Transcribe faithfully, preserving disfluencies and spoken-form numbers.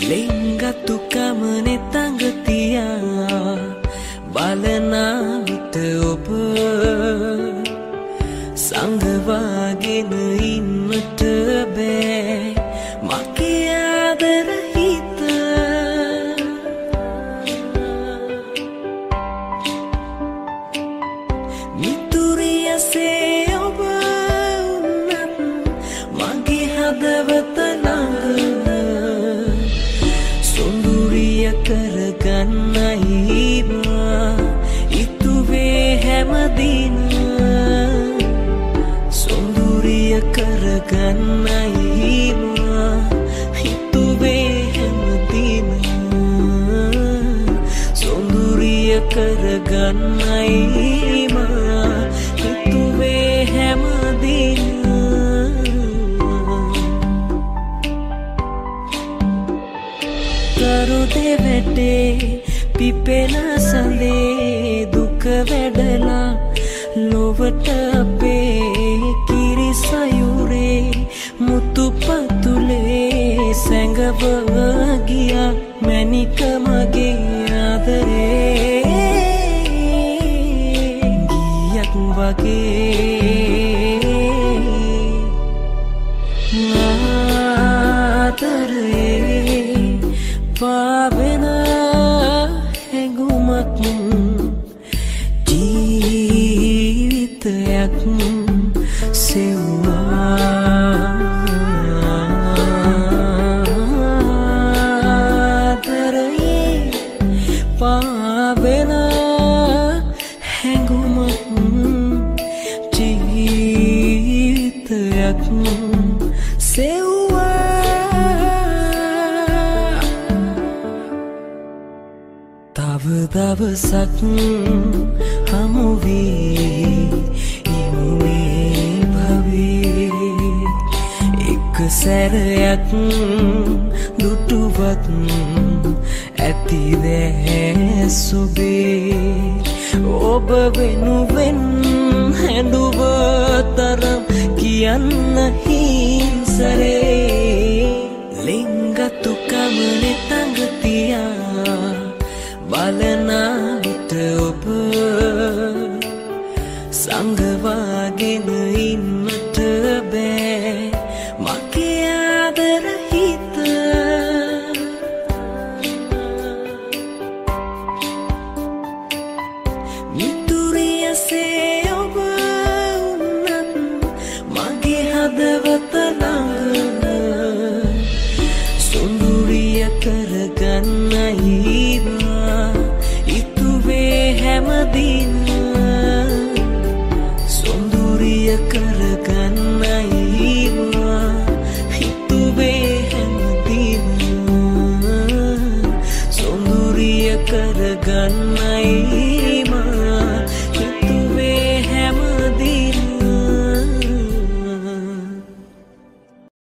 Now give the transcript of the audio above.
ලෙන්ගත්තු කමනේ තඟතියා බලනා විට ඔබ සංගවාගෙන ඉන්නට බෑ මගේ ආදර හිත මිතුරියසේ ඔබ උන්නත් මගේ හදවත ළඟ සොඳුරිය කරගන්නයි මා ඉතුවේ හැමදින සොඳුරිය කරගන්නයි මා ඉතුවේ හැමදින සොඳුරිය කරගන්නයි මා ඉතුවේ හැමදින කරුදේ වැටේ පිපෙන සඳේ දුක වැඩලා ලොවට අපේ කිරිසයුරේ මුතු පතුලේ සැඟව ගියා මැණික මගේ ආදරේ ගියක් වගේ ආදරේ පාවෙන හැඟුමක් ජීවිතයක් සෙව්වා ආදරේ පාවෙන හැඟුමක් ජීවිතයක් සෙව්වා තව දවසක් හමු වී ඉමුවේ භවී එක සැරයක් දුටුවත් ඇතිදෑ සුබේ ඔබ වෙනුවෙන් හැඬුව තරම් කියන්න හිංසරේ ලෙන්ගත්තු කමනේ තඟතියා බලනා විට ඔබ සංගවාගෙන ඉන්නට බෑ